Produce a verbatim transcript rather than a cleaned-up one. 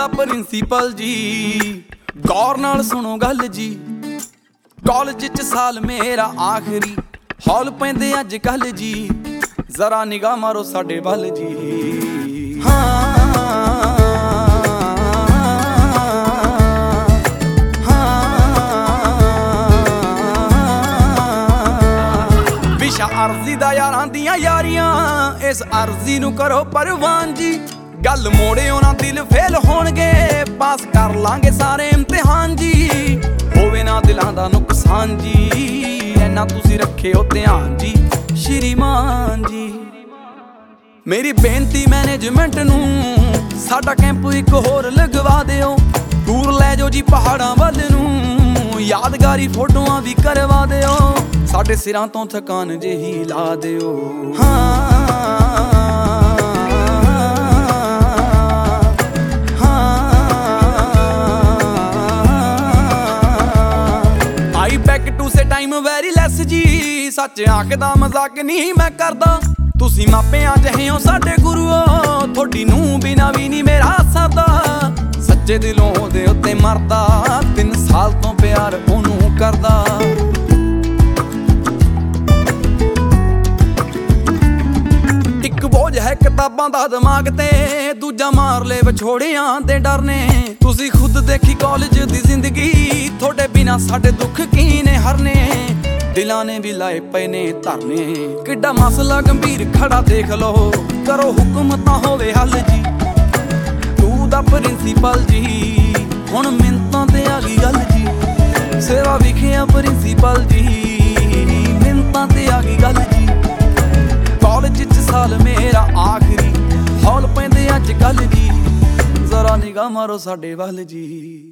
Principal ਜੀ ਗੌਰ ਨਾਲ ਸੁਣੋ ਗੱਲ ਜੀ। ਕਾਲਜ ਚ ਸਾਲ ਮੇਰਾ ਆਖਰੀ, ਹੌਲ ਪੈਂਦੇ ਅੱਜ ਕੱਲ ਜੀ। ਜ਼ਰਾ ਨਿਗਾਹ ਮਾਰੋ ਸਾਡੇ ਵੱਲ ਜੀ। ਹਾਂ ਵਿਸ਼ਾ ਅਰਜ਼ੀ ਦਾ ਯਾਰਾਂ ਦੀਆਂ ਯਾਰੀਆਂ, ਇਸ ਅਰਜ਼ੀ ਨੂੰ ਕਰੋ ਪ੍ਰਵਾਨ ਜੀ। ਗੱਲ ਮੋੜਿਓ ਨਾ ਦਿਲ ਫੇਲ ਹੋਣਗੇ, ਪਾਸ ਕਰ ਲਾਂਗੇ ਸਾਰੇ ਇਮਤਿਹਾਨ ਜੀ। ਹੋਵੇ ਨਾ ਦਿਲਾਂ ਦਾ ਨੁਕਸਾਨ ਜੀ, ਐਨਾ ਤੁਸੀਂ ਰੱਖਿਓ ਧਿਆਨ ਜੀ ਸ਼੍ਰੀਮਾਨ ਜੀ। ਮੇਰੀ ਬੇਨਤੀ ਮੈਨੇਜਮੈਂਟ ਨੂੰ, ਸਾਡਾ ਕੈਂਪ ਇੱਕ ਹੋਰ ਲਗਵਾ ਦਿਓ। ਦੂਰ ਲੈ ਜਾਓ ਜੀ ਪਹਾੜਾਂ ਵੱਲ ਨੂੰ, ਯਾਦਗਾਰੀ ਫੋਟੋਆਂ ਵੀ ਕਰਵਾ ਦਿਓ। ਸਾਡੇ ਸਿਰਾਂ ਤੋਂ ਥਕਾਨ ਜਿਹੀ ਲਾ ਦਿਓ। ਹਾਂ ਟਾਈਮ ਵੈਰੀ ਲੈਸ ਜੀ, ਸੱਚ ਆਖਦਾ ਮਜ਼ਾਕ ਨਹੀਂ ਮੈਂ ਕਰਦਾ। ਤੁਸੀਂ ਮਾਪਿਆਂ ਜਿਹੇ ਹੋ ਸਾਡੇ ਗੁਰੂਓ, ਤੁਹਾਡੀ ਨੂੰ ਬਿਨਾ ਵੀ ਨਹੀਂ ਮੇਰਾ ਸਰਦਾ। ਸੱਚੇ ਦਿਲੋਂ ਉਹਦੇ ਉੱਤੇ ਮਰਦਾ, ਤਿੰਨ ਸਾਲ ਤੋਂ ਪਿਆਰ ਉਹਨੂੰ ਕਰਦਾ। ਇੱਕ ਬੋਝ ਹੈ ਕਿਤਾਬਾਂ ਦਾ ਦਿਮਾਗ ਤੇ, ਦੂਜਾ ਮਾਰ ਲੈ ਵਿਛੋੜਿਆਂ ਦੇ ਡਰ ਨੇ। ਤੁਸੀਂ ਖੁਦ ਦੇਖੀ ਕਾਲਜ ਦੀ ਜ਼ਿੰਦਗੀ, ਤੁਹਾਡੇ ਬਿਨਾ ਸਾਡੇ ਦੁੱਖ ਕੀ ਨੇ ਹਰਨੇ। ਦਿਲਾਂ ਨੇ ਵੀ ਲਾਏ ਪਏ ਨੇ ਧਰਨੇ, ਕਿੱਡਾ ਮਸਲਾ ਗੰਭੀਰ ਖੜਾ ਦੇਖ ਲਓ। ਕਰੋ ਹੁਕਮ ਤਾਂ ਹੋਵੇ ਹੱਲ ਜੀ। ਤੂੰ ਦਾ ਪ੍ਰਿੰਸੀਪਲ ਜੀ, ਹੁਣ ਮਿੰਤਾਂ ਤੇ ਆ ਗਈ ਗੱਲ ਜੀ। ਸੇਵਾ ਵਿਖਿਆ ਪ੍ਰਿੰਸੀਪਲ ਜੀ, ਮਿੰਤਾਂ ਤੇ ਆ ਗਈ ਗੱਲ ਜੀ। ਕਾਲਜ ਚ ਸਾਲ ਮੇਰਾ ਆਖਰੀ, ਹੌਲ ਪੈਂਦੇ ਅੱਜ ਕੱਲ ਜੀ। ਜ਼ਰਾ ਨਿਗਾਹ ਮਾਰੋ ਸਾਡੇ ਵੱਲ ਜੀ।